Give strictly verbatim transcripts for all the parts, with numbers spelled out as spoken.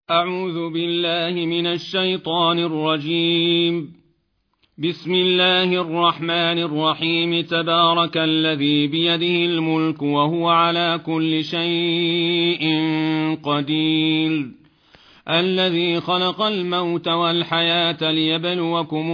أعوذ بالله من الشيطان الرجيم. بسم الله الرحمن الرحيم. تبارك الذي بيده الملك وهو على كل شيء قدير، الذي خلق الموت والحياة ليبلوكم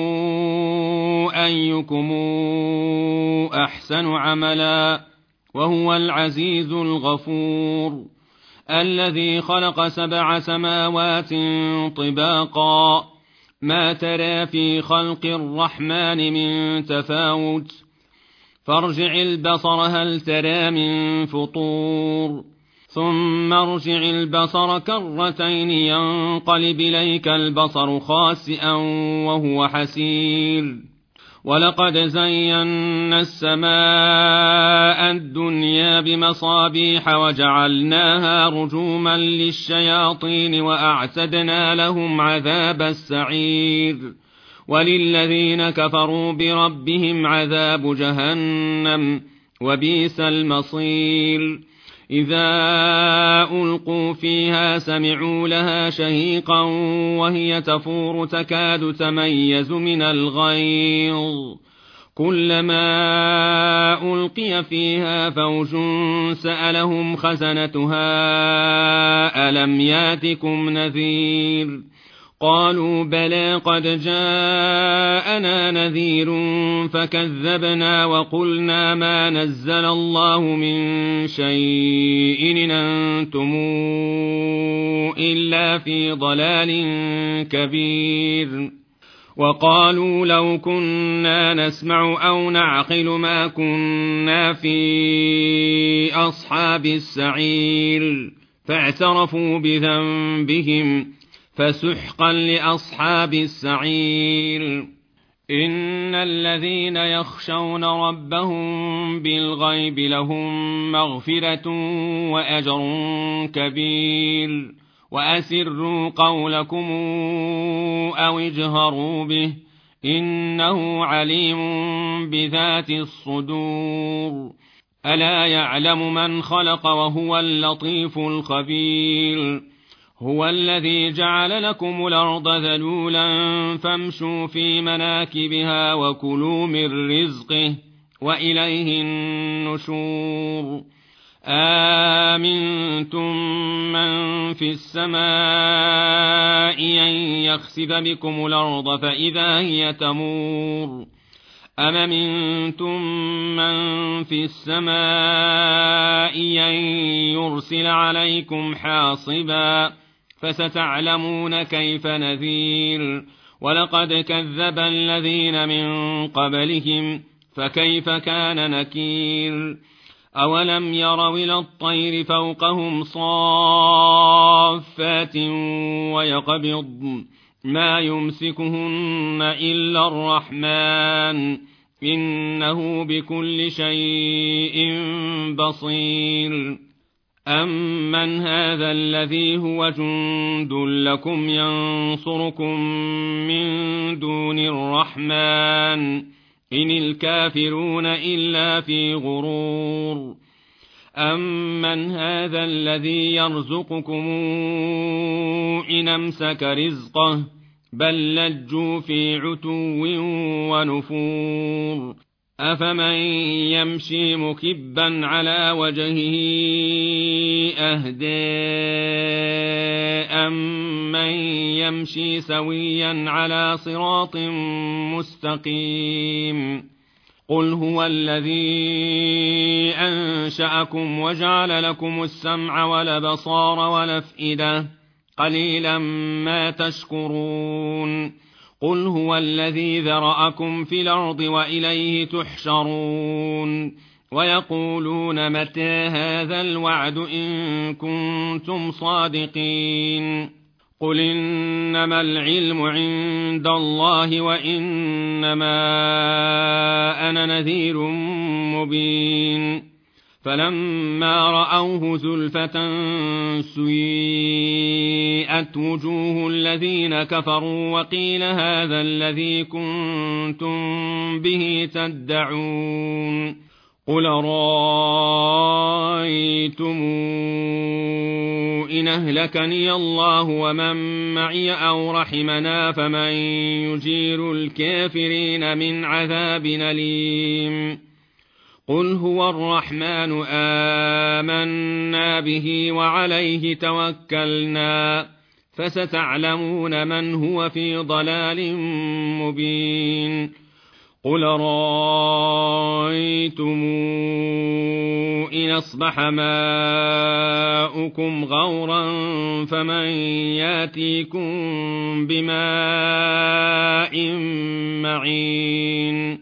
أيكم أحسن عملا وهو العزيز الغفور، الذي خلق سبع سماوات طباقا ما ترى في خلق الرحمن من تفاوت، فارجع البصر هل ترى من فطور، ثم ارجع البصر كرتين ينقلب إليك البصر خاسئا وهو حسير. ولقد زينا السماء الدنيا بمصابيح وجعلناها رجوما للشياطين وأعتدنا لهم عذاب السعير. وللذين كفروا بربهم عذاب جهنم وبئس المصير. إذا ألقوا فيها سمعوا لها شهيقا وهي تفور تكاد تميز من الغيظ، كلما ألقي فيها فوج سألهم خزنتها ألم ياتكم نذير، قالوا بلى قد جاءنا نذير فكذبنا وقلنا ما نزل الله من شيء إن أنتم إلا في ضلال كبير. وقالوا لو كنا نسمع أو نعقل ما كنا في أصحاب السعير، فاعترفوا بذنبهم فسحقا لأصحاب السعير. إن الذين يخشون ربهم بالغيب لهم مغفرة وأجر كبير. وأسروا قولكم أو اجهروا به إنه عليم بذات الصدور. ألا يعلم من خلق وهو اللطيف الخبير. هو الذي جعل لكم الأرض ذلولا فامشوا في مناكبها وكلوا من رزقه وإليه النشور. آمنتم من في السماء أن يخسف بكم الأرض فإذا هي تمور، أم أمنتم من في السماء أن يرسل عليكم حاصبا فستعلمون كيف نذير. ولقد كذب الذين من قبلهم فكيف كان نكير. أولم يروا إلى الطير فوقهم صافات ويقبض ما يمسكهن إلا الرحمن إنه بكل شيء بصير. أمن هذا الذي هو جند لكم ينصركم من دون الرحمن إن الكافرون إلا في غرور. أمن هذا الذي يرزقكم إن أمسك رزقه بل لجوا في عتو ونفور. أفمن يمشي مكبا على وجهه أهدى أمن يمشي سويا على صراط مستقيم. قل هو الذي أنشأكم وجعل لكم السمع والأبصار والأفئدة قليلا ما تشكرون. قل هو الذي ذرأكم في الأرض وإليه تحشرون. ويقولون متى هذا الوعد إن كنتم صادقين. قل إنما العلم عند الله وإنما أنا نذير مبين. فلما رأوه زلفة سيئت وجوه الذين كفروا وقيل هذا الذي كنتم به تدعون. قل رأيتم إن أهلكني الله ومن معي أو رحمنا فمن يجير الكافرين من عذاب أليم قل هو الرحمن آمنا به وعليه توكلنا فستعلمون من هو في ضلال مبين قل رأيتم إن أصبح ماؤكم غورا فمن ياتيكم بماء معين